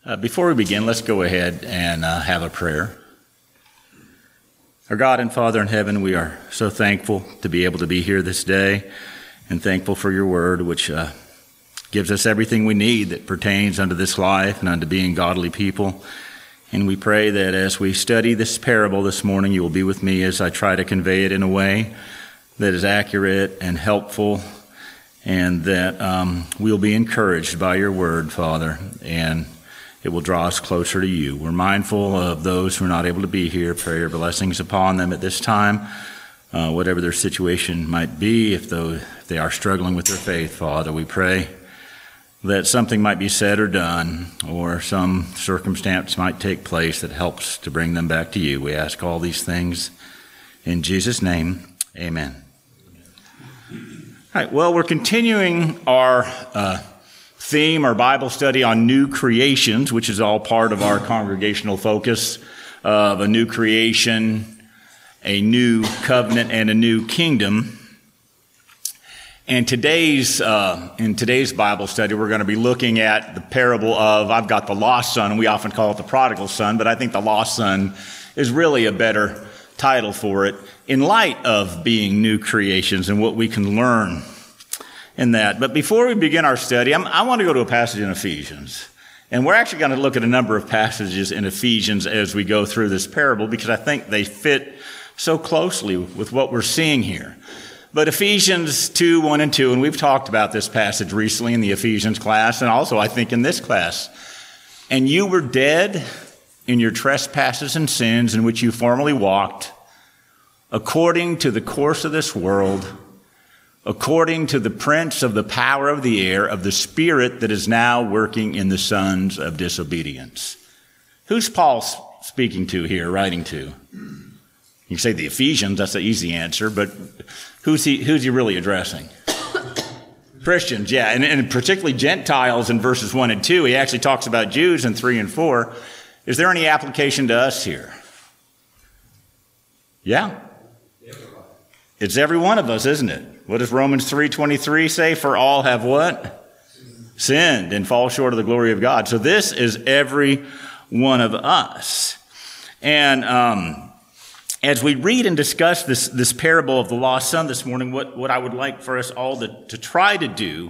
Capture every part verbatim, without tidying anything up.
Uh, before we begin, let's go ahead and uh, have a prayer. Our God and Father in heaven, we are so thankful to be able to be here this day and thankful for your word, which uh, gives us everything we need that pertains unto this life and unto being godly people. And we pray that as we study this parable this morning, you will be with me as I try to convey it in a way that is accurate and helpful, and that um, we'll be encouraged by your word, Father, and it will draw us closer to you. We're mindful of those who are not able to be here. Pray your blessings upon them at this time, uh, whatever their situation might be. If, though, if they are struggling with their faith, Father, we pray that something might be said or done, or some circumstance might take place that helps to bring them back to you. We ask all these things in Jesus' name. Amen. All right, well, we're continuing our uh, theme, our Bible study on new creations, which is all part of our congregational focus of a new creation, a new covenant, and a new kingdom. And today's uh, in today's Bible study, we're going to be looking at the parable of, I've got the lost son, and we often call it the prodigal son, but I think the lost son is really a better title for it in light of being new creations and what we can learn in that. But before we begin our study, I'm, I want to go to a passage in Ephesians. And we're actually going to look at a number of passages in Ephesians as we go through this parable, because I think they fit so closely with what we're seeing here. But Ephesians two, one and two, and we've talked about this passage recently in the Ephesians class, and also I think in this class. And you were dead in your trespasses and sins in which you formerly walked, according to the course of this world, according to the prince of the power of the air, of the spirit that is now working in the sons of disobedience. Who's Paul speaking to here, writing to? You can say the Ephesians, that's the easy answer, but who's he, who's he really addressing? Christians, yeah, and, and particularly Gentiles in verses one and two. He actually talks about Jews in three and four. Is there any application to us here? Yeah? It's every one of us, isn't it? What does Romans three twenty-three say? For all have what? Sinned and fall short of the glory of God. So this is every one of us. And um, as we read and discuss this, this parable of the lost son this morning, what, what I would like for us all to, to try to do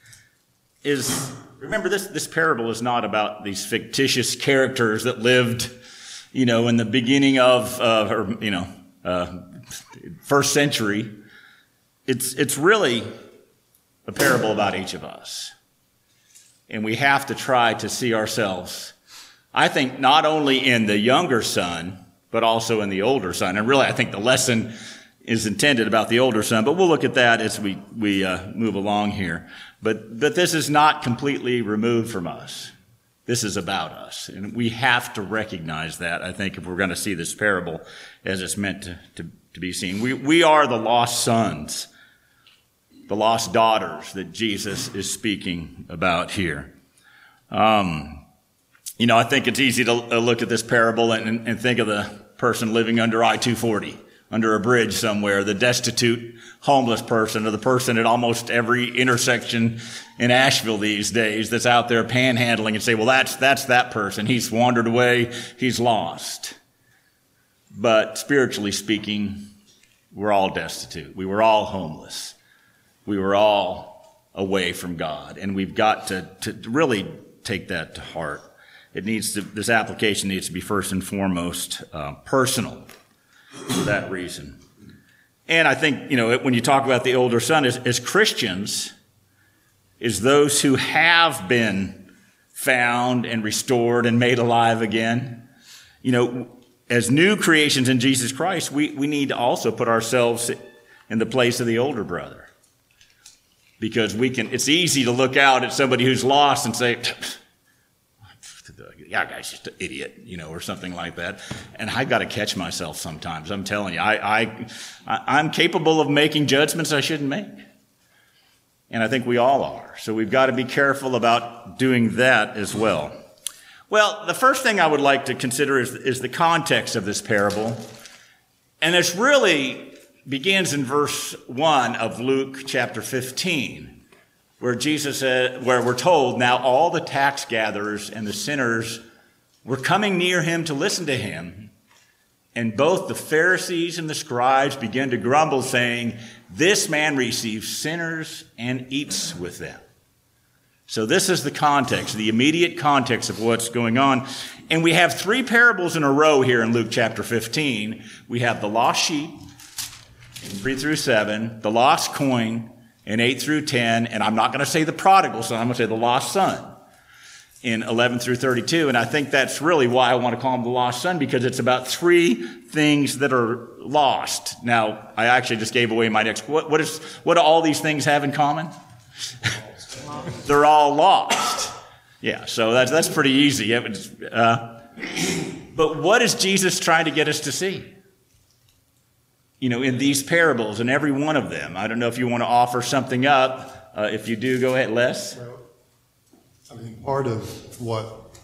is, remember this, this parable is not about these fictitious characters that lived, you know, in the beginning of, uh, or, you know, uh, first century. It's, it's really a parable about each of us. And we have to try to see ourselves, I think, not only in the younger son, but also in the older son. And really, I think the lesson is intended about the older son, but we'll look at that as we, we uh, move along here. But, but this is not completely removed from us. This is about us. And we have to recognize that, I think, if we're going to see this parable as it's meant to, to, to be seen. We, we are the lost sons, the lost daughters that Jesus is speaking about here. Um, you know, I think it's easy to look at this parable and, and think of the person living under I two forty, under a bridge somewhere, the destitute, homeless person, or the person at almost every intersection in Asheville these days that's out there panhandling, and say, well, that's, that's that person. He's wandered away. He's lost. But spiritually speaking, we're all destitute. We were all homeless. We were all away from God. And we've got to, to really take that to heart. It needs to, this application needs to be first and foremost uh, personal for that reason. And I think, you know, when you talk about the older son, as, as Christians, is those who have been found and restored and made alive again. You know, as new creations in Jesus Christ, we, we need to also put ourselves in the place of the older brother. Because we can, it's easy to look out at somebody who's lost and say, yeah, guy's just an idiot, you know, or something like that. And I've got to catch myself sometimes. I'm telling you, I, I, I'm capable of making judgments I shouldn't make. And I think we all are. So we've got to be careful about doing that as well. Well, the first thing I would like to consider is, is the context of this parable. And it's really begins in verse one of Luke chapter fifteen. where Jesus said, where we're told now all the tax gatherers and the sinners were coming near him to listen to him. And both the Pharisees and the scribes began to grumble, saying, "This man receives sinners and eats with them." So this is the context, the immediate context of what's going on. And we have three parables in a row here in Luke chapter fifteen. We have the lost sheep in three through seven, the lost coin in eight through ten, and I'm not going to say the prodigal son, I'm going to say the lost son in eleven through thirty-two. And I think that's really why I want to call him the lost son, because it's about three things that are lost. Now, I actually just gave away my next, what, what is, what do all these things have in common? They're all lost. Yeah, so that's, that's pretty easy. Uh, but what is Jesus trying to get us to see? You know, in these parables, in every one of them. I don't know if you want to offer something up. Uh, if you do, go ahead, Les. Well, I mean, part of what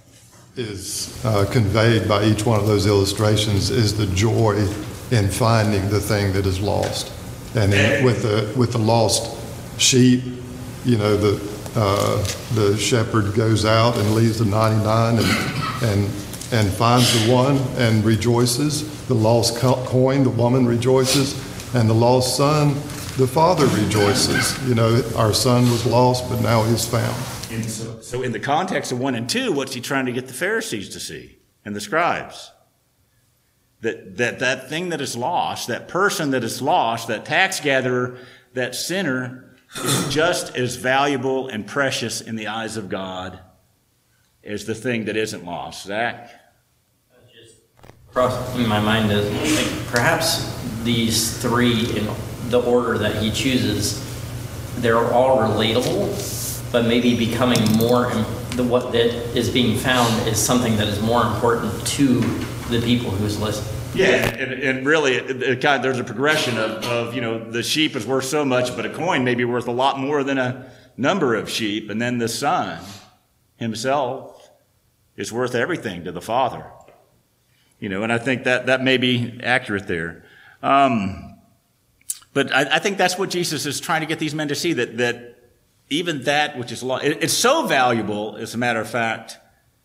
is uh, conveyed by each one of those illustrations is the joy in finding the thing that is lost. And in, with the with the lost sheep, you know, the uh, the shepherd goes out and leaves the ninety-nine and and and finds the one and rejoices. The lost coin, the woman rejoices, and the lost son, the father rejoices. You know, our son was lost, but now he's found. And so, so in the context of one and two, what's he trying to get the Pharisees to see and the scribes? That, that that thing that is lost, that person that is lost, that tax gatherer, that sinner, is just as valuable and precious in the eyes of God as the thing that isn't lost. Zach? Just crossing my mind is like perhaps these three, in the order that he chooses, they're all relatable, but maybe becoming more, the what that is being found is something that is more important to the people who's listening. Yeah, and, and really, it, it kind of, there's a progression of, of, you know, the sheep is worth so much, but a coin may be worth a lot more than a number of sheep. And then the son himself is worth everything to the Father. You know, and I think that, that may be accurate there. Um, but I, I think that's what Jesus is trying to get these men to see, that, that even that which is lost, it, it's so valuable, as a matter of fact,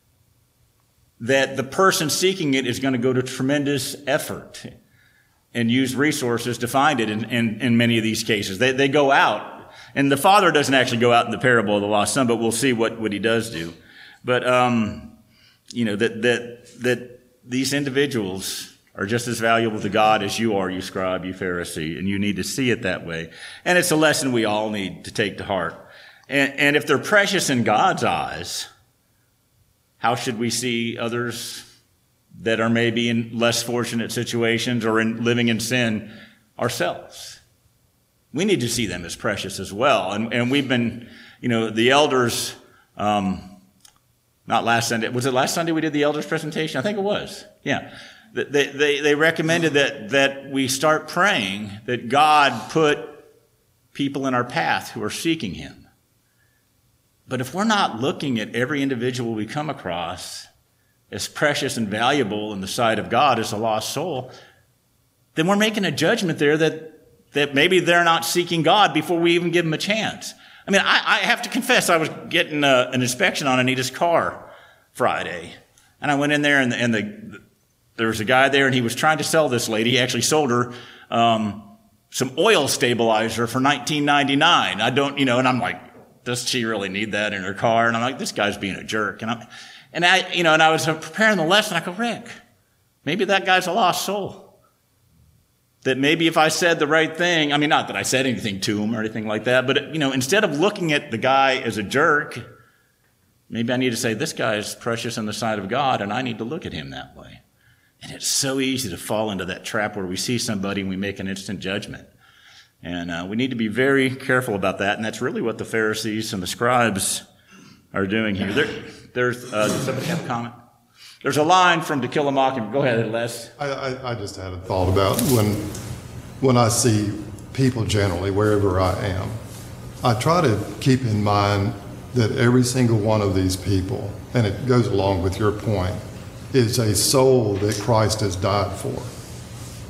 that the person seeking it is going to go to tremendous effort and use resources to find it in, in, in many of these cases. They, they go out, and the father doesn't actually go out in the parable of the lost son, but we'll see what, what he does do. But, um, you know, that, that, that these individuals are just as valuable to God as you are, you scribe, you Pharisee, and you need to see it that way. And it's a lesson we all need to take to heart. And, and if they're precious in God's eyes, how should we see others that are maybe in less fortunate situations or in living in sin ourselves? We need to see them as precious as well. And, and we've been, you know, the elders, um, not last Sunday, was it last Sunday we did the elders presentation? I think it was. Yeah. They, they, they recommended that, that we start praying that God put people in our path who are seeking him. But if we're not looking at every individual we come across as precious and valuable in the sight of God as a lost soul, then we're making a judgment there that, that maybe they're not seeking God before we even give them a chance. I mean, I, I have to confess, I was getting a, an inspection on Anita's car Friday. And I went in there, and, the, and the, there was a guy there, and he was trying to sell this lady. He actually sold her um, some oil stabilizer for nineteen ninety-nine. I don't, you know, and I'm like, does she really need that in her car? And I'm like, this guy's being a jerk. And I, and I, you know, and I was preparing the lesson. I go, Rick, maybe that guy's a lost soul. That maybe if I said the right thing, I mean, not that I said anything to him or anything like that, but, you know, instead of looking at the guy as a jerk, maybe I need to say, this guy is precious in the sight of God, and I need to look at him that way. And it's so easy to fall into that trap where we see somebody and we make an instant judgment. And uh, we need to be very careful about that, and that's really what the Pharisees and the scribes are doing here. There, there's, uh, does somebody have a comment? There's a line from To Kill a Mockingbird. Go ahead, Les. I, I, I just had a thought about when, when I see people generally, wherever I am, I try to keep in mind that every single one of these people, and it goes along with your point, is a soul that Christ has died for.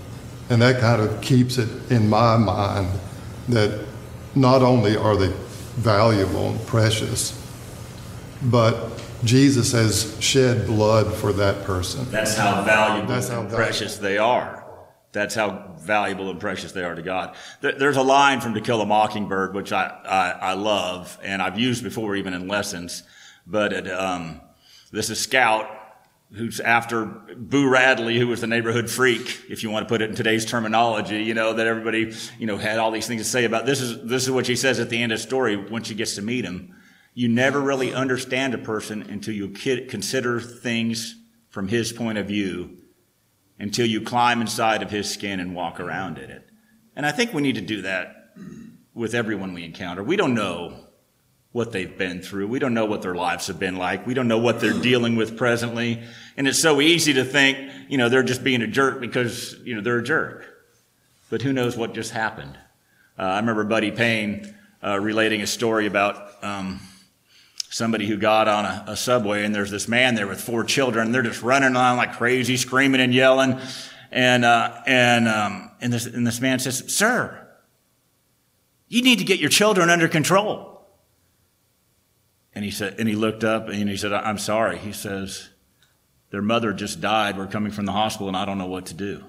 And that kind of keeps it in my mind that not only are they valuable and precious. But Jesus has shed blood for that person. That's how valuable That's how and precious they are. That's how valuable and precious they are to God. There's a line from To Kill a Mockingbird, which I, I, I love, and I've used before even in lessons. But it, um, this is Scout, who's after Boo Radley, who was the neighborhood freak, if you want to put it in today's terminology, you know, that everybody, you know, had all these things to say about. This is, this is what she says at the end of the story when she gets to meet him. You never really understand a person until you consider things from his point of view, until you climb inside of his skin and walk around in it. And I think we need to do that with everyone we encounter. We don't know what they've been through. We don't know what their lives have been like. We don't know what they're dealing with presently. And it's so easy to think, you know, they're just being a jerk because, you know, they're a jerk. But who knows what just happened? Uh, I remember Buddy Payne uh, relating a story about um, somebody who got on a, a subway, and there's this man there with four children, and they're just running on like crazy, screaming and yelling. And, uh, and, um, and this, and this man says, "Sir, you need to get your children under control." And he said, and he looked up and he said, "I'm sorry." He says, "Their mother just died. We're coming from the hospital and I don't know what to do."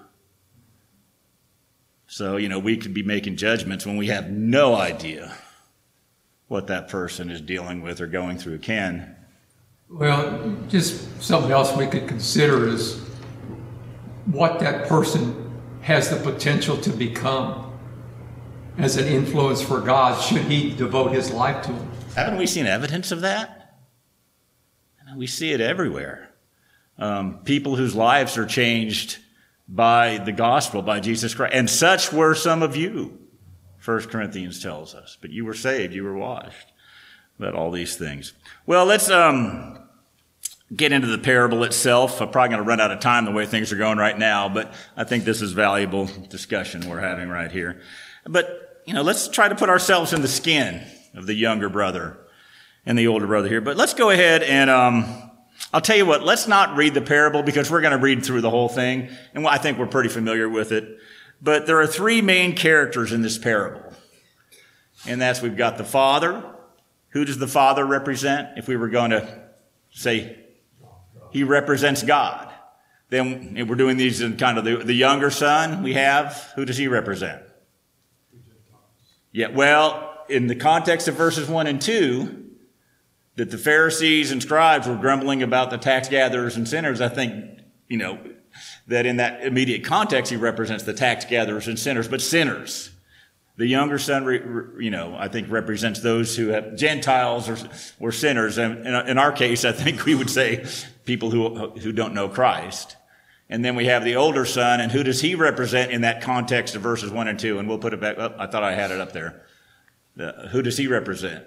So, you know, we could be making judgments when we have no idea what that person is dealing with or going through. Ken? Well, just something else we could consider is what that person has the potential to become as an influence for God, should he devote his life to him. Haven't we seen evidence of that? We see it everywhere. Um, people whose lives are changed by the gospel, by Jesus Christ. And such were some of you, First Corinthians tells us. But you were saved, you were washed. About all these things. Well, let's um, get into the parable itself. I'm probably going to run out of time the way things are going right now, but I think this is valuable discussion we're having right here. But, you know, let's try to put ourselves in the skin of the younger brother and the older brother here. But let's go ahead and um, I'll tell you what, let's not read the parable because we're going to read through the whole thing, and I think we're pretty familiar with it. But there are three main characters in this parable, and that's we've got the father. Who does the father represent? If we were going to say he represents God, then if we're doing these in kind of the, the younger son we have, who does he represent? Yeah, well, in the context of verses one and two, that the Pharisees and scribes were grumbling about the tax gatherers and sinners, I think, you know, that in that immediate context, he represents the tax gatherers and sinners, but sinners. The younger son, you know, I think represents those who have Gentiles or, or sinners. And in our case, I think we would say people who, who don't know Christ. And then we have the older son, and who does he represent in that context of verses one and two? And we'll put it back up. I thought I had it up there. The, who does he represent?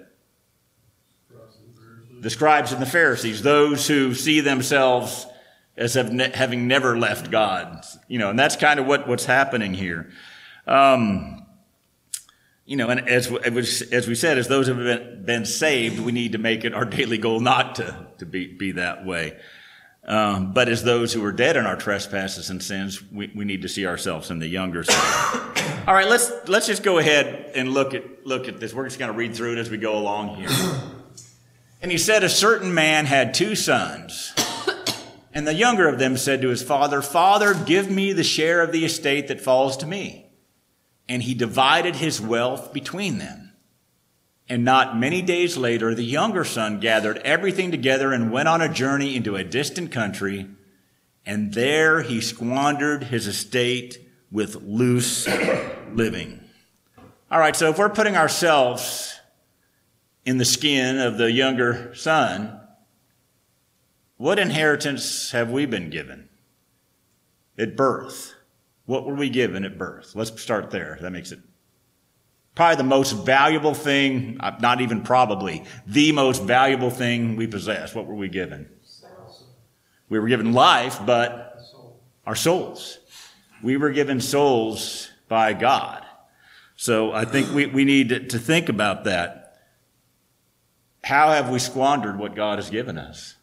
The scribes and the Pharisees, those who see themselves as have ne- having never left God. You know, and that's kind of what, what's happening here. Um, you know, and as, as we said, as those who have been, been saved, we need to make it our daily goal not to, to be, be that way. Um, but as those who are dead in our trespasses and sins, we, we need to see ourselves in the younger son. All right, let's let's just go ahead and look at look at this. We're just going to read through it as we go along here. And he said, a certain man had two sons, and the younger of them said to his father, "Father, give me the share of the estate that falls to me." And he divided his wealth between them. And not many days later, the younger son gathered everything together and went on a journey into a distant country. And there he squandered his estate with loose living. All right, so if we're putting ourselves in the skin of the younger son, what inheritance have we been given at birth? What were we given at birth? Let's start there. That makes it probably the most valuable thing, not even probably, the most valuable thing we possess. What were we given? We were given life, but our souls. We were given souls by God. So I think we, we need to think about that. How have we squandered what God has given us?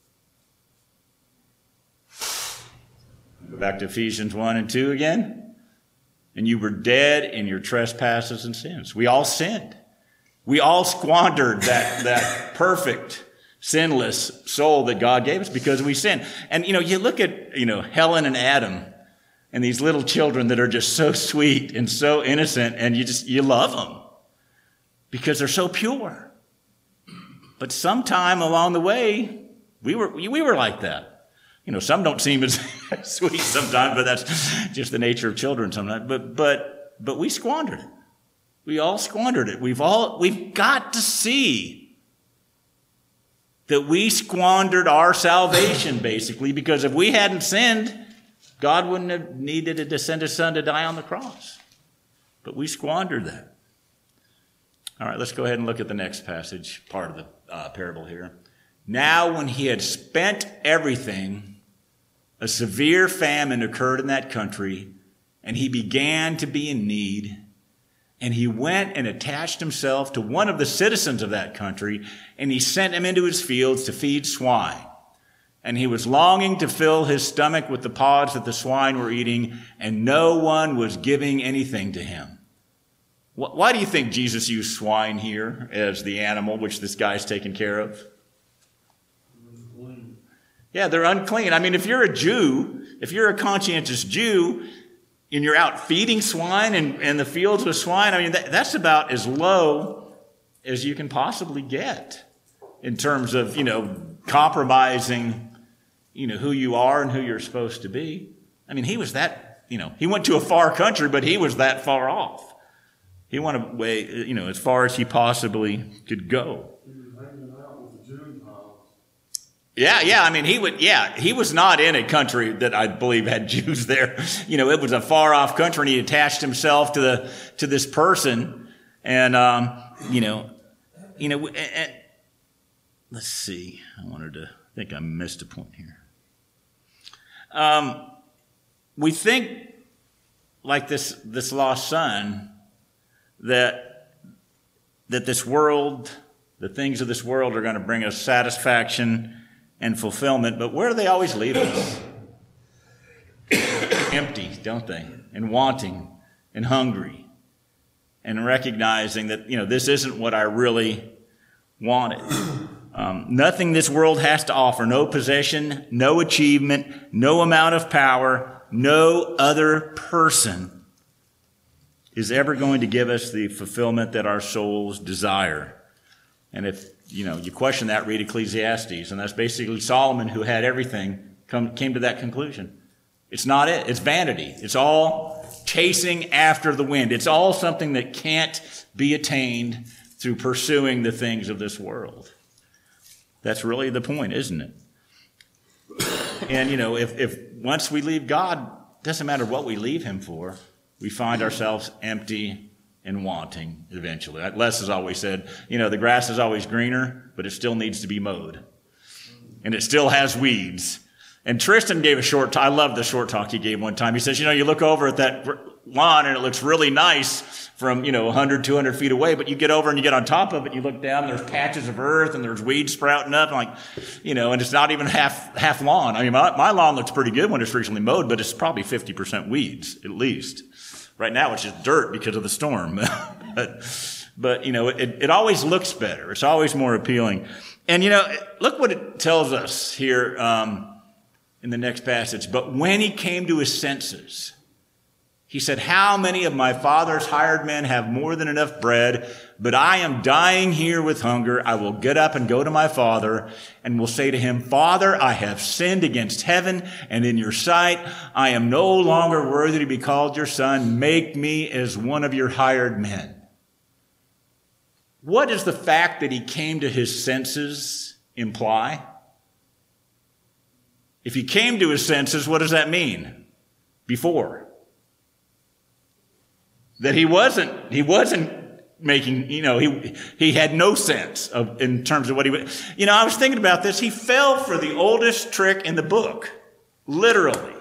Go back to Ephesians one and two again. And you were dead in your trespasses and sins. We all sinned. We all squandered that, that perfect, sinless soul that God gave us because we sinned. And, you know, you look at, you know, Helen and Adam and these little children that are just so sweet and so innocent, and you just, you love them because they're so pure. But sometime along the way, we were, we were like that. You know, some don't seem as sweet sometimes, but that's just the nature of children sometimes. But, but, but we squandered it. We all squandered it. We've all, we've got to see that we squandered our salvation, basically, because if we hadn't sinned, God wouldn't have needed to send his son to die on the cross. But we squandered that. All right, let's go ahead and look at the next passage, part of the uh, parable here. Now, when he had spent everything, a severe famine occurred in that country, and he began to be in need. And he went and attached himself to one of the citizens of that country, and he sent him into his fields to feed swine. And he was longing to fill his stomach with the pods that the swine were eating, and no one was giving anything to him. Why do you think Jesus used swine here as the animal which this guy's taken care of? Unclean. Yeah, they're unclean. I mean, if you're a Jew, if you're a conscientious Jew, and you're out feeding swine and, and the fields with swine, I mean, that, that's about as low as you can possibly get in terms of, you know, compromising, you know, who you are and who you're supposed to be. I mean, he was that, you know, he went to a far country, but he was that far off. He went away, you know, as far as he possibly could go. Yeah, yeah. I mean, he would, yeah, he was not in a country that I believe had Jews there. You know, it was a far off country, and he attached himself to the, to this person. And, um, you know, you know, and, and let's see. I wanted to, I think I missed a point here. Um, we think like this, this lost son that, that this world, the things of this world are going to bring us satisfaction and fulfillment, but where do they always leave us? Empty, don't they? And wanting and hungry and recognizing that, you know, this isn't what I really wanted. Um, nothing this world has to offer, no possession, no achievement, no amount of power, no other person is ever going to give us the fulfillment that our souls desire. And if you know, you question that, read Ecclesiastes, and that's basically Solomon, who had everything, come, came to that conclusion. It's not it. It's vanity. It's all chasing after the wind. It's all something that can't be attained through pursuing the things of this world. That's really the point, isn't it? And, you know, if, if once we leave God, it doesn't matter what we leave him for, we find ourselves empty and wanting eventually. Les has always said, you know, the grass is always greener, but it still needs to be mowed. And it still has weeds. And Tristan gave a short talk. I love the short talk he gave one time. He says, you know, you look over at that lawn and it looks really nice from, you know, one hundred, two hundred feet away, but you get over and you get on top of it, you look down and there's patches of earth and there's weeds sprouting up, and like, you know, and it's not even half, half lawn. I mean, my, my lawn looks pretty good when it's recently mowed, but it's probably fifty percent weeds, at least. Right now, it's just dirt because of the storm. but, but, you know, it, it always looks better. It's always more appealing. And, you know, look what it tells us here um, in the next passage. But when he came to his senses, he said, how many of my father's hired men have more than enough bread, but I am dying here with hunger. I will get up and go to my father and will say to him, Father, I have sinned against heaven and in your sight. I am no longer worthy to be called your son. Make me as one of your hired men. What does the fact that he came to his senses imply? If he came to his senses, what does that mean? Before. That he wasn't, he wasn't making, you know, he, he had no sense of, in terms of what he would, you know, I was thinking about this. He fell for the oldest trick in the book. Literally.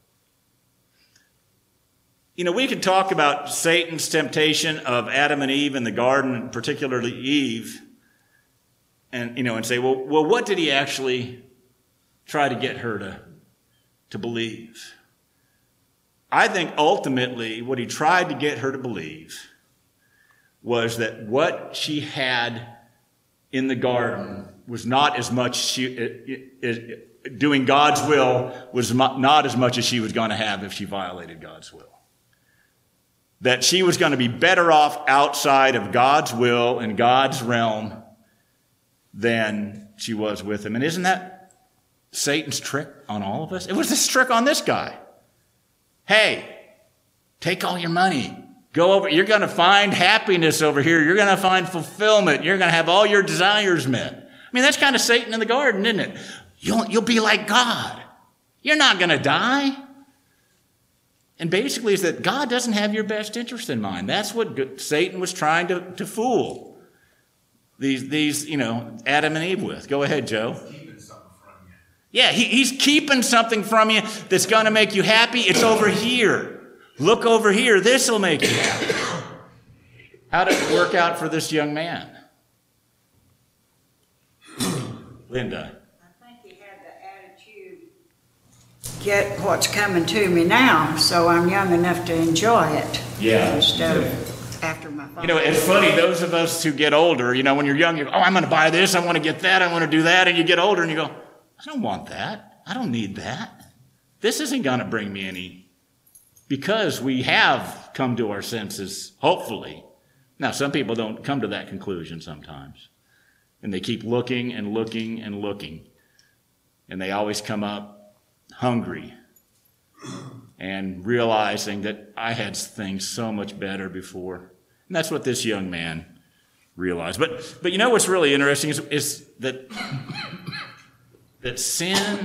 You know, we could talk about Satan's temptation of Adam and Eve in the garden, and particularly Eve, and, you know, and say, well, well, what did he actually try to get her to, to believe? I think ultimately what he tried to get her to believe was that what she had in the garden was not as much, she, it, it, it, doing God's will was not as much as she was going to have if she violated God's will. That she was going to be better off outside of God's will and God's realm than she was with him. And isn't that Satan's trick on all of us? It was this trick on this guy. Hey, take all your money. Go over. You're going to find happiness over here. You're going to find fulfillment. You're going to have all your desires met. I mean, that's kind of Satan in the garden, isn't it? You'll, you'll be like God. You're not going to die. And basically it's that God doesn't have your best interest in mind. That's what Satan was trying to, to fool these, these, you know, Adam and Eve with. Go ahead, Joe. Keeping something from you. Yeah, he, he's keeping something from you that's going to make you happy. It's over here. Look over here. This will make you happy. How did it work out for this young man? Linda. I think he had the attitude, get what's coming to me now, so I'm young enough to enjoy it. Yeah. Instead of after my father. You know, it's funny, those of us who get older, you know, when you're young, you go, oh, I'm going to buy this, I want to get that, I want to do that, and you get older and you go, I don't want that. I don't need that. This isn't going to bring me any. Because we have come to our senses, hopefully. Now, some people don't come to that conclusion sometimes. And they keep looking and looking and looking. And they always come up hungry and realizing that I had things so much better before. And that's what this young man realized. But but you know what's really interesting is, is that, that sin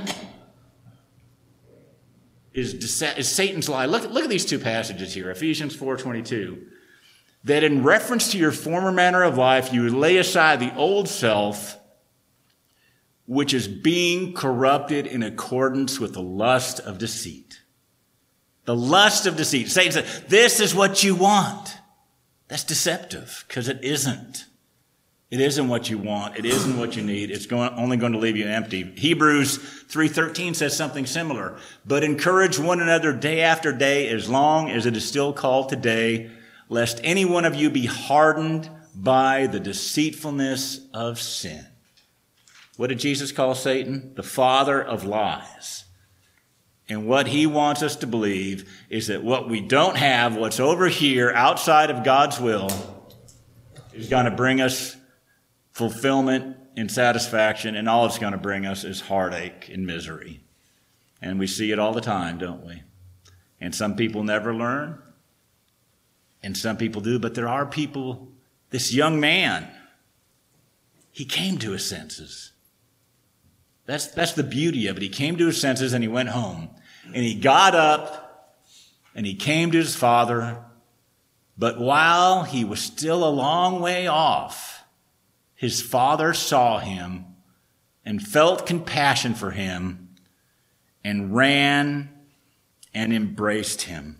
is, is Satan's lie. Look, look at these two passages here, Ephesians four twenty-two. That in reference to your former manner of life, you lay aside the old self, which is being corrupted in accordance with the lust of deceit. The lust of deceit. Satan said, this is what you want. That's deceptive, because it isn't. It isn't what you want. It isn't what you need. It's going, only going to leave you empty. Hebrews three thirteen says something similar. But encourage one another day after day, as long as it is still called today, lest any one of you be hardened by the deceitfulness of sin. What did Jesus call Satan? The father of lies. And what he wants us to believe is that what we don't have, what's over here outside of God's will, is going to bring us fulfillment and satisfaction, and all it's going to bring us is heartache and misery. And we see it all the time, don't we? And some people never learn, and some people do, but there are people, this young man, he came to his senses. That's, that's the beauty of it. He came to his senses and he went home. And he got up and he came to his father. But while he was still a long way off, his father saw him and felt compassion for him and ran and embraced him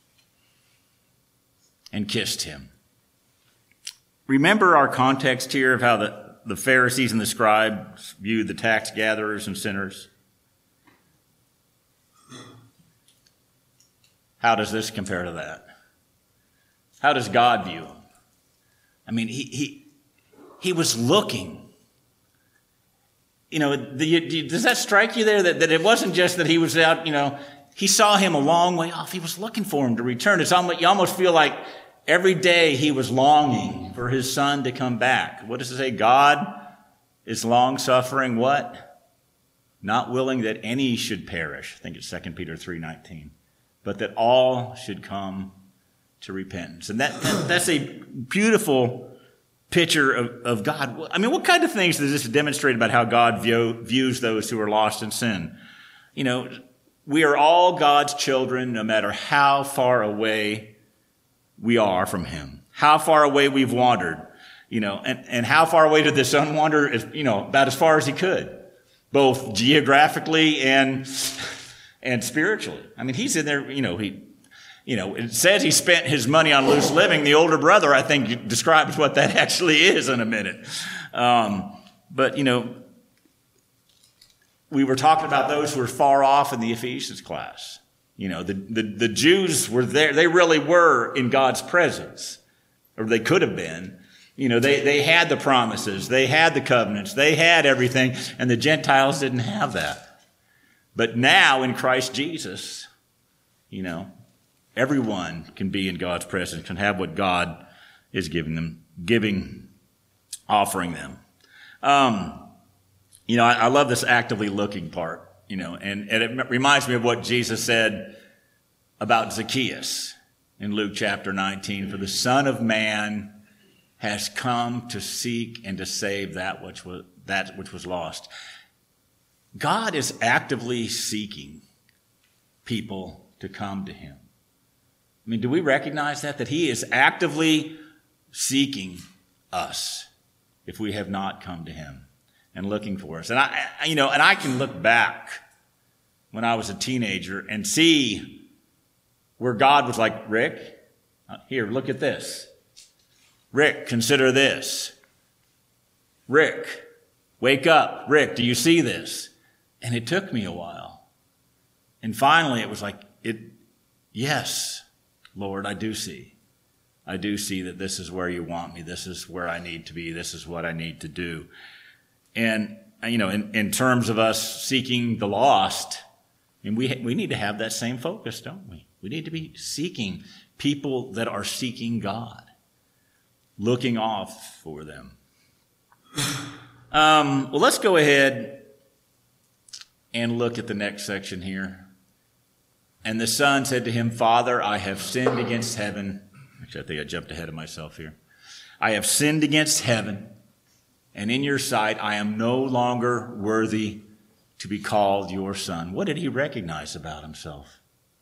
and kissed him. Remember our context here of how the, the Pharisees and the scribes viewed the tax gatherers and sinners? How does this compare to that? How does God view them? I mean, he he he was looking. You know, the, does that strike you there that, that it wasn't just that he was out, you know, he saw him a long way off. He was looking for him to return. It's almost, you almost feel like every day he was longing for his son to come back. What does it say? God is long-suffering, what? Not willing that any should perish. I think it's Second Peter three nineteen. But that all should come to repentance. And that, that that's a beautiful picture of, of God. I mean, what kind of things does this demonstrate about how God view, views those who are lost in sin? You know, we are all God's children, no matter how far away we are from him, how far away we've wandered, you know, and, and how far away did the son wander? Is, you know, about as far as he could, both geographically and, and spiritually. I mean, he's in there, you know, he, you know, it says he spent his money on loose living. The older brother, I think, describes what that actually is in a minute. Um, but, you know, we were talking about those who were far off in the Ephesians class. You know, the, the, the Jews were there. They really were in God's presence. or they could have been. You know, they, they had the promises, they had the covenants, they had everything, and the Gentiles didn't have that. But now in Christ Jesus, you know, everyone can be in God's presence, can have what God is giving them, giving, offering them. Um, you know, I, I love this actively looking part, you know, and, and it reminds me of what Jesus said about Zacchaeus in Luke chapter nineteen. For the Son of Man has come to seek and to save that which was, that which was lost. God is actively seeking people to come to him. I mean, do we recognize that? That he is actively seeking us if we have not come to him and looking for us. And I, you know, and I can look back when I was a teenager and see where God was like, Rick, here, look at this. Rick, consider this. Rick, wake up. Rick, do you see this? And it took me a while. And finally it was like, it, yes, Lord, I do see. I do see that this is where you want me. This is where I need to be. This is what I need to do. And, you know, in, in terms of us seeking the lost, I mean, we, we need to have that same focus, don't we? We need to be seeking people that are seeking God, looking off for them. Um, well, let's go ahead and look at the next section here. And the son said to him, Father, I have sinned against heaven. Actually, I think I jumped ahead of myself here. I have sinned against heaven, and in your sight I am no longer worthy to be called your son. What did he recognize about himself?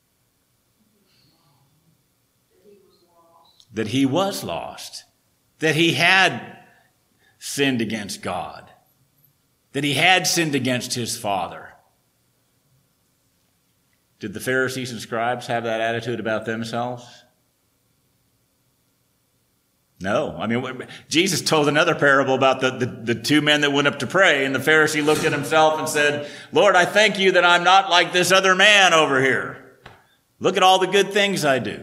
That he was lost. That he had sinned against God. That he had sinned against his Father. Did the Pharisees and scribes have that attitude about themselves? No. I mean, Jesus told another parable about the, the, the two men that went up to pray, and the Pharisee looked at himself and said, Lord, I thank you that I'm not like this other man over here. Look at all the good things I do.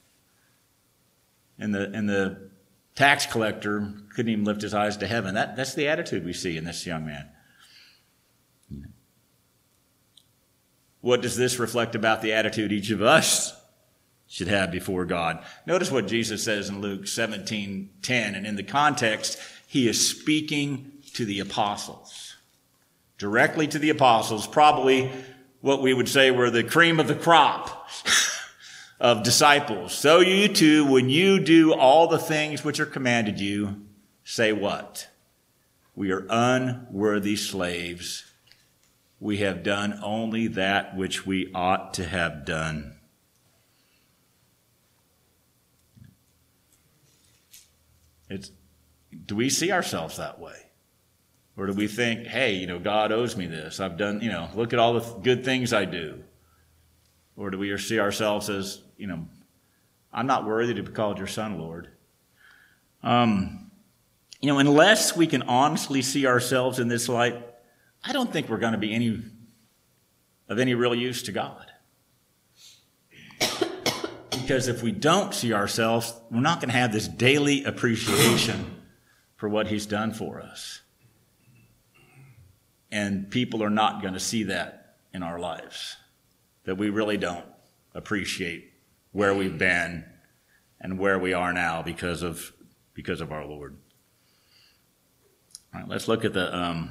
And the, and the tax collector couldn't even lift his eyes to heaven. That, that's the attitude we see in this young man. What does this reflect about the attitude each of us should have before God? Notice what Jesus says in Luke seventeen ten, and in the context, he is speaking to the apostles, directly to the apostles, probably what we would say were the cream of the crop of disciples. So you too, when you do all the things which are commanded you, say what? We are unworthy slaves. We have done only that which we ought to have done. It's, do we see ourselves that way? Or do we think, hey, you know, God owes me this. I've done, you know, look at all the good things I do. Or do we see ourselves as, you know, I'm not worthy to be called your son, Lord. Um, you know, unless we can honestly see ourselves in this light, I don't think we're going to be any of any real use to God. Because if we don't see ourselves, we're not going to have this daily appreciation for what he's done for us. And people are not going to see that in our lives, that we really don't appreciate where we've been and where we are now because of because of our Lord. All right, let's look at the... Um,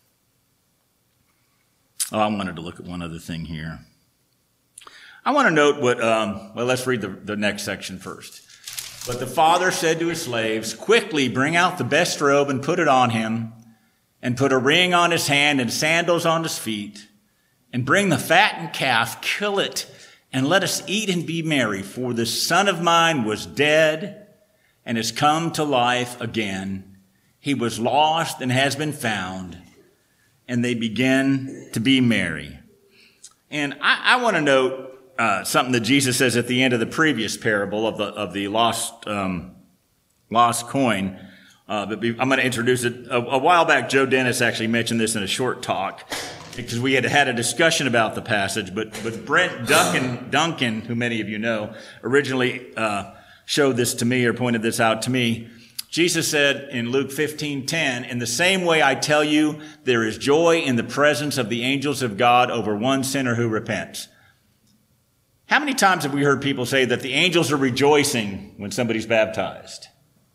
oh, I wanted to look at one other thing here. I want to note what, um, well, let's read the, the next section first. But the father said to his slaves, quickly bring out the best robe and put it on him, and put a ring on his hand and sandals on his feet, and bring the fattened calf, kill it, and let us eat and be merry. For this son of mine was dead and has come to life again. He was lost and has been found. And they begin to be merry. And I, I want to note uh, something that Jesus says at the end of the previous parable of the of the lost um, lost coin. Uh, but be, I'm going to introduce it. A, a while back, Joe Dennis actually mentioned this in a short talk because we had had a discussion about the passage. But but Brent Duncan, Duncan, who many of you know, originally uh, showed this to me or pointed this out to me. Jesus said in Luke fifteen ten, in the same way I tell you, there is joy in the presence of the angels of God over one sinner who repents. How many times have we heard people say that the angels are rejoicing when somebody's baptized?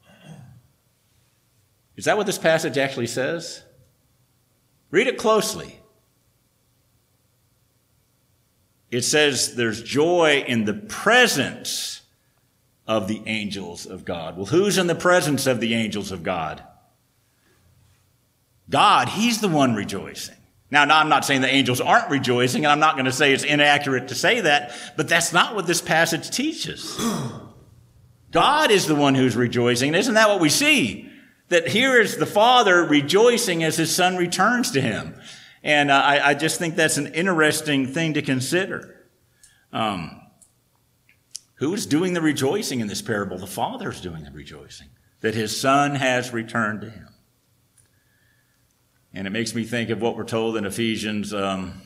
Is that what this passage actually says? Read it closely. It says there's joy in the presence of the angels of God. Well, who's in the presence of the angels of God? God, he's the one rejoicing. Now, now, I'm not saying the angels aren't rejoicing, and I'm not going to say it's inaccurate to say that, but that's not what this passage teaches. God is the one who's rejoicing. And isn't that what we see? That here is the Father rejoicing as his Son returns to him. And uh, I, I just think that's an interesting thing to consider. Um, who's doing the rejoicing in this parable? The Father's doing the rejoicing, that his Son has returned to him. And it makes me think of what we're told in Ephesians um,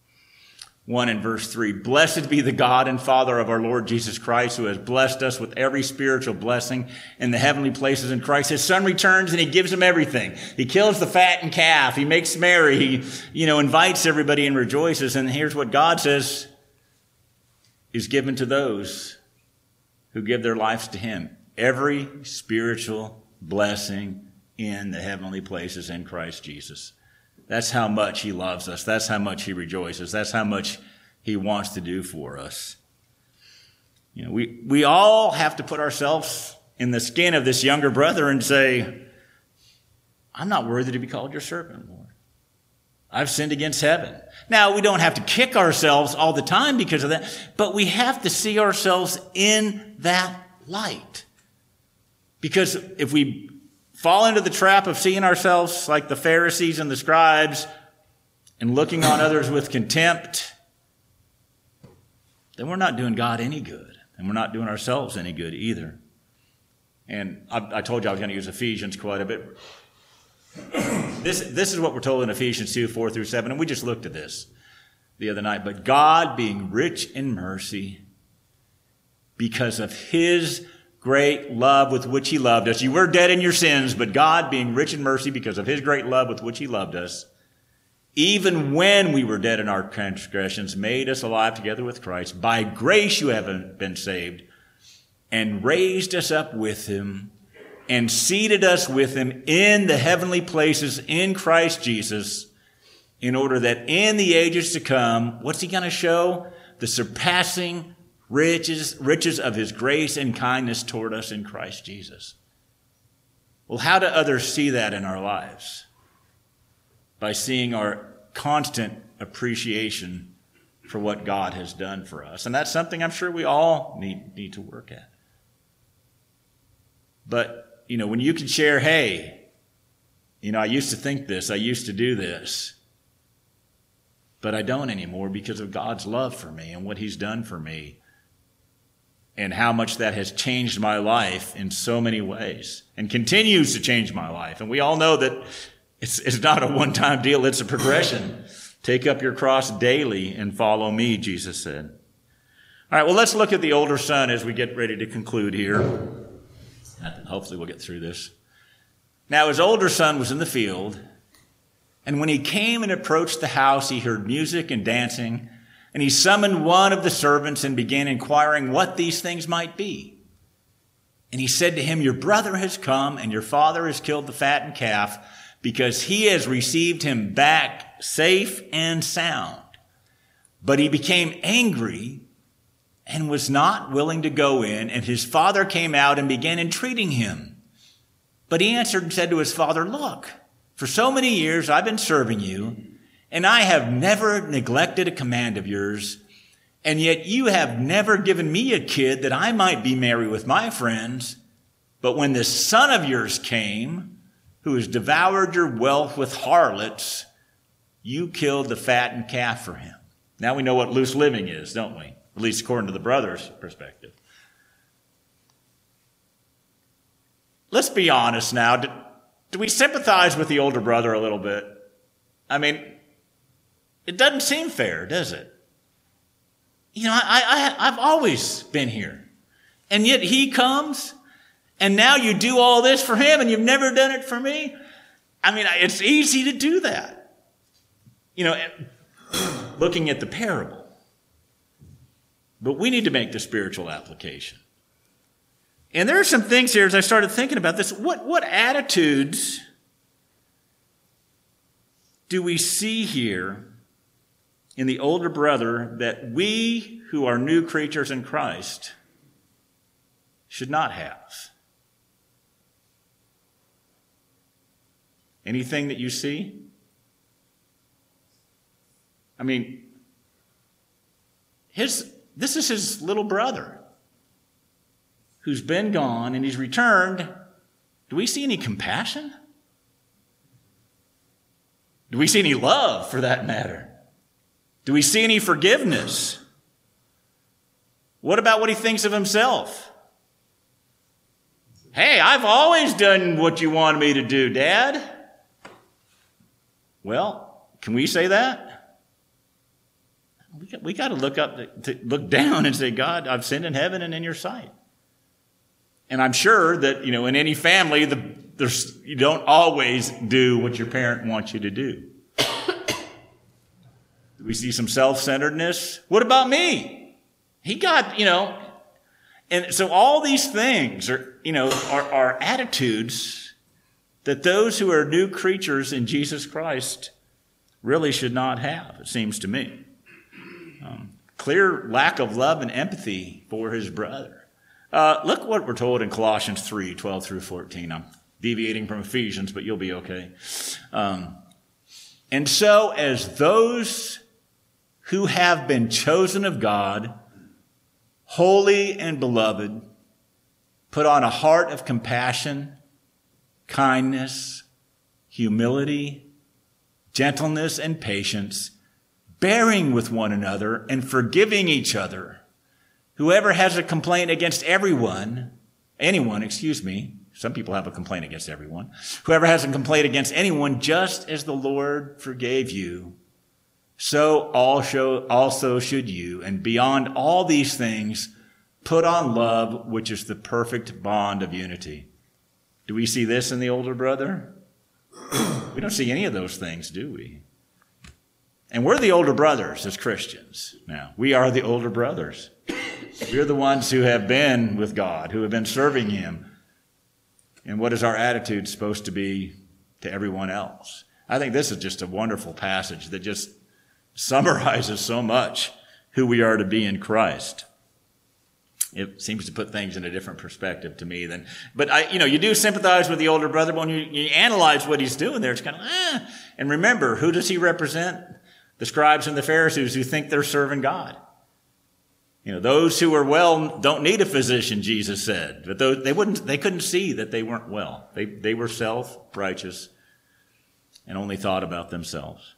one and verse three. Blessed be the God and Father of our Lord Jesus Christ, who has blessed us with every spiritual blessing in the heavenly places in Christ. His Son returns and he gives them everything. He kills the fattened calf. He makes merry. He, you know, invites everybody and rejoices. And here's what God says is given to those who give their lives to him. Every spiritual blessing in the heavenly places in Christ Jesus. That's how much he loves us. That's how much he rejoices. That's how much he wants to do for us. You know, we, we all have to put ourselves in the skin of this younger brother and say, I'm not worthy to be called your servant, Lord. I've sinned against heaven. Now, we don't have to kick ourselves all the time because of that, but we have to see ourselves in that light. Because if we fall into the trap of seeing ourselves like the Pharisees and the scribes and looking on others with contempt, then we're not doing God any good. And we're not doing ourselves any good either. And I, I told you I was going to use Ephesians quite a bit. This, this is what we're told in Ephesians two, four through seven. And we just looked at this the other night. But God, being rich in mercy, because of his great love with which he loved us. You were dead in your sins, but God, being rich in mercy because of his great love with which he loved us, even when we were dead in our transgressions, made us alive together with Christ. By grace you have been saved, and raised us up with him, and seated us with him in the heavenly places in Christ Jesus, in order that in the ages to come, what's he going to show? The surpassing riches, riches of his grace and kindness toward us in Christ Jesus. Well, how do others see that in our lives? By seeing our constant appreciation for what God has done for us. And that's something I'm sure we all need, need to work at. But, you know, when you can share, hey, you know, I used to think this, I used to do this, but I don't anymore because of God's love for me and what he's done for me, and how much that has changed my life in so many ways and continues to change my life. And we all know that it's, it's not a one-time deal. It's a progression. Take up your cross daily and follow me, Jesus said. All right, well, let's look at the older son as we get ready to conclude here. Hopefully we'll get through this. Now, his older son was in the field, and when he came and approached the house, he heard music and dancing. And he summoned one of the servants and began inquiring what these things might be. And he said to him, your brother has come, and your father has killed the fattened calf, because he has received him back safe and sound. But he became angry and was not willing to go in, and his father came out and began entreating him. But he answered and said to his father, look, for so many years I've been serving you, and I have never neglected a command of yours, and yet you have never given me a kid that I might be merry with my friends. But when this son of yours came, who has devoured your wealth with harlots, you killed the fattened calf for him. Now we know what loose living is, don't we? At least according to the brother's perspective. Let's be honest now. Do, do we sympathize with the older brother a little bit? I mean, it doesn't seem fair, does it? You know, I, I, I've always been here. And yet he comes, and now you do all this for him, and you've never done it for me? I mean, it's easy to do that. You know, looking at the parable. But we need to make the spiritual application. And there are some things here as I started thinking about this. What, what attitudes do we see here in the older brother that we who are new creatures in Christ should not have? Anything that you see? I mean, his this is his little brother who's been gone and he's returned. Do we see any compassion? Do we see any love, for that matter? Do we see any forgiveness? What about what he thinks of himself? Hey, I've always done what you wanted me to do, Dad. Well, can we say that? We got, we got to look up, to look down and say, God, I've sinned in heaven and in your sight. And I'm sure that, you know, in any family, the, there's, you don't always do what your parent wants you to do. Do we see some self-centeredness? What about me? He got, you know, and so all these things are, you know, are, are attitudes that those who are new creatures in Jesus Christ really should not have, it seems to me. Um, clear lack of love and empathy for his brother. Uh, look what we're told in Colossians three, twelve through fourteen. I'm deviating from Ephesians, but you'll be okay. Um, and so as those who have been chosen of God, holy and beloved, put on a heart of compassion, kindness, humility, gentleness, and patience, bearing with one another and forgiving each other. Whoever has a complaint against everyone, anyone, excuse me, some people have a complaint against everyone. Whoever has a complaint against anyone, just as the Lord forgave you, so also should you. And beyond all these things, put on love, which is the perfect bond of unity. Do we see this in the older brother? We don't see any of those things, do we? And we're the older brothers as Christians now. We are the older brothers. We're the ones who have been with God, who have been serving him. And what is our attitude supposed to be to everyone else? I think this is just a wonderful passage that just summarizes so much who we are to be in Christ. It seems to put things in a different perspective to me than, but I, you know, you do sympathize with the older brother, but when you, you analyze what he's doing there, it's kind of, eh. And remember, who does he represent? The scribes and the Pharisees who think they're serving God. You know, those who are well don't need a physician, Jesus said. But those, they wouldn't, they couldn't see that they weren't well. They, they were self-righteous and only thought about themselves.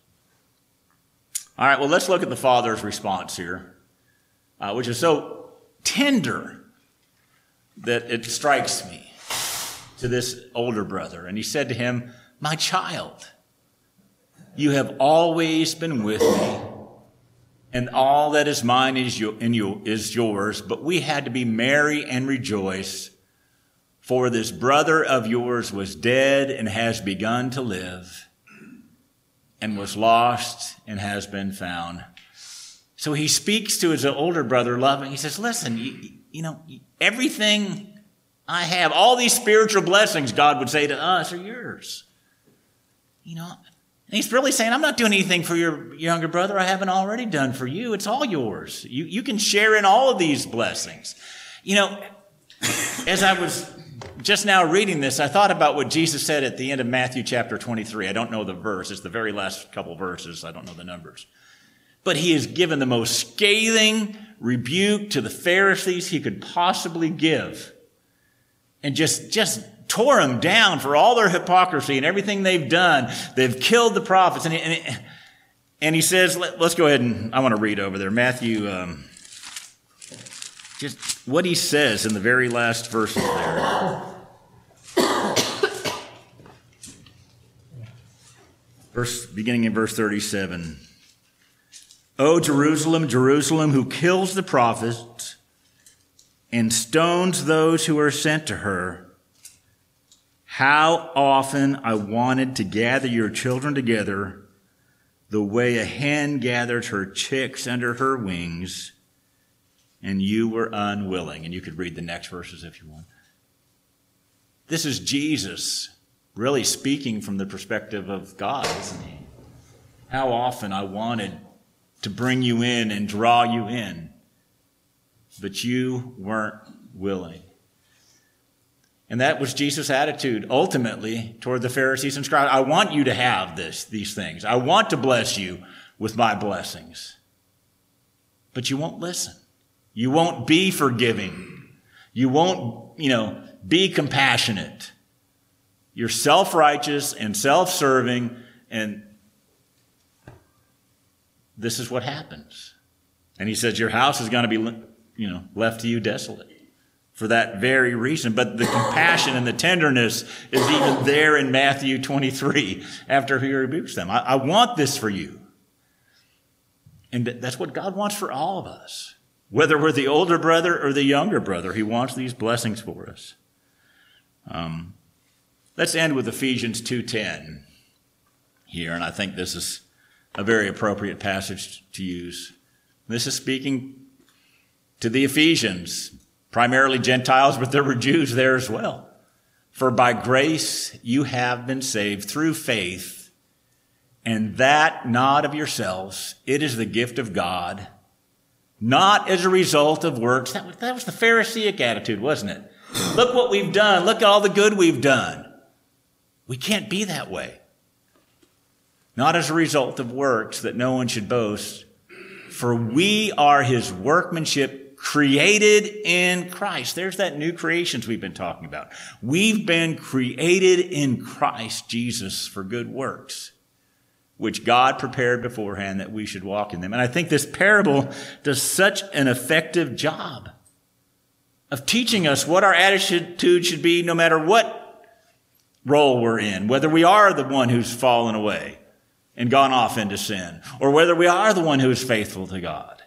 All right, well, let's look at the Father's response here, uh, which is so tender that it strikes me, to this older brother. And he said to him, "My child, you have always been with me, and all that is mine is, your, in you, is yours. But we had to be merry and rejoice, for this brother of yours was dead and has begun to live, and was lost and has been found." So he speaks to his older brother, loving. He says, listen, you, you know, everything I have, all these spiritual blessings, God would say to us, are yours. You know, and he's really saying, I'm not doing anything for your younger brother I haven't already done for you. It's all yours. You, you can share in all of these blessings. You know, as I was just now reading this, I thought about what Jesus said at the end of Matthew chapter twenty-three. I don't know the verse. It's the very last couple verses. I don't know the numbers. But he has given the most scathing rebuke to the Pharisees he could possibly give. And just, just tore them down for all their hypocrisy and everything they've done. They've killed the prophets. And, and, and he says, let, let's go ahead and I want to read over there. Matthew, um, just what he says in the very last verses there. Verse, beginning in verse thirty-seven. "O Jerusalem, Jerusalem, who kills the prophets and stones those who are sent to her. How often I wanted to gather your children together the way a hen gathers her chicks under her wings, and you were unwilling. And you could read the next verses if you want. This is Jesus really speaking from the perspective of God, isn't he? How often I wanted to bring you in and draw you in, but you weren't willing. And that was Jesus' attitude ultimately toward the Pharisees and scribes. I want you to have this, these things. I want to bless you with my blessings. But you won't listen. You won't be forgiving. You won't, you know, be compassionate. You're self-righteous and self-serving, and this is what happens. And he says your house is going to be, you know, left to you desolate for that very reason. But the compassion and the tenderness is even there in Matthew twenty-three after he rebukes them. I, I want this for you. And that's what God wants for all of us. Whether we're the older brother or the younger brother, he wants these blessings for us. Um, let's end with Ephesians two ten here, and I think this is a very appropriate passage to use. This is speaking to the Ephesians, primarily Gentiles, but there were Jews there as well. For by grace you have been saved through faith, and that not of yourselves. It is the gift of God, not as a result of works. That was, that was the Pharisaic attitude, wasn't it? Look what we've done. Look at all the good we've done. We can't be that way. Not as a result of works, that no one should boast. For we are his workmanship, created in Christ. There's that new creations we've been talking about. We've been created in Christ Jesus for good works, which God prepared beforehand that we should walk in them. And I think this parable does such an effective job of teaching us what our attitude should be no matter what role we're in, whether we are the one who's fallen away and gone off into sin, or whether we are the one who is faithful to God.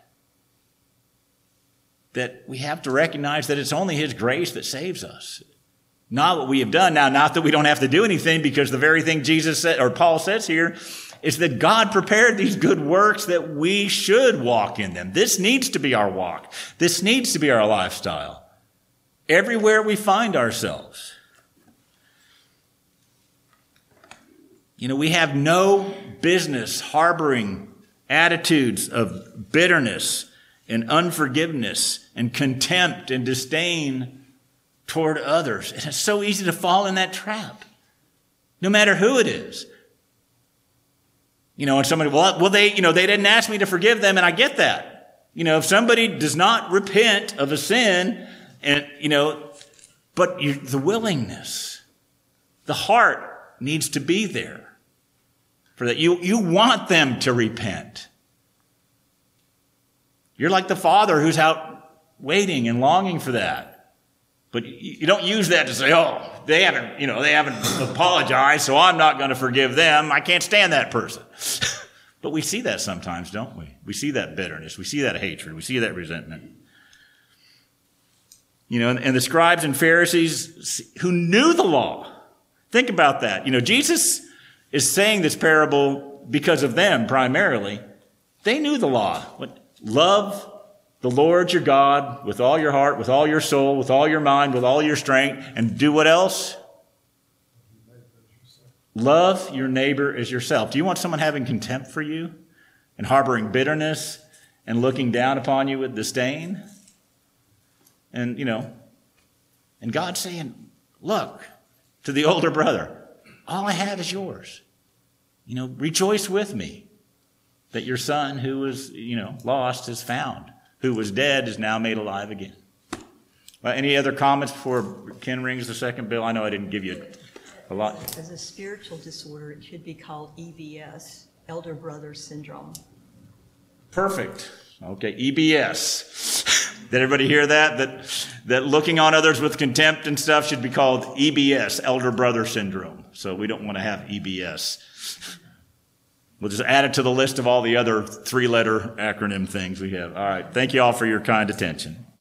That we have to recognize that it's only his grace that saves us, not what we have done. Now, not that we don't have to do anything, because the very thing Jesus said, or Paul says here, is that God prepared these good works that we should walk in them. This needs to be our walk. This needs to be our lifestyle. Everywhere we find ourselves. You know, we have no business harboring attitudes of bitterness and unforgiveness and contempt and disdain toward others. And it's so easy to fall in that trap, no matter who it is. You know, and somebody, well, well, they, you know, they didn't ask me to forgive them, and I get that. You know, if somebody does not repent of a sin, and, you know, but you, the willingness, the heart needs to be there for that. You, you want them to repent. You're like the father who's out waiting and longing for that. But you, you don't use that to say, oh, they haven't, you know, they haven't apologized, so I'm not going to forgive them. I can't stand that person. But we see that sometimes, don't we? We see that bitterness. We see that hatred. We see that resentment. You know, and, and the scribes and Pharisees who knew the law. Think about that. You know, Jesus is saying this parable because of them primarily. They knew the law. What, love the Lord your God with all your heart, with all your soul, with all your mind, with all your strength, and do what else? Love your neighbor as yourself. Do you want someone having contempt for you and harboring bitterness and looking down upon you with disdain? And, you know, and God's saying, look, to the older brother, all I have is yours. You know, rejoice with me that your son who was, you know, lost is found, who was dead is now made alive again. Well, any other comments before Ken rings the second bell? I know I didn't give you a lot. As a spiritual disorder, it should be called E B S, Elder Brother Syndrome. Perfect. Okay, E B S. Did everybody hear that? That that looking on others with contempt and stuff should be called E B S, Elder Brother Syndrome. So we don't want to have E B S. We'll just add it to the list of all the other three-letter acronym things we have. All right. Thank you all for your kind attention.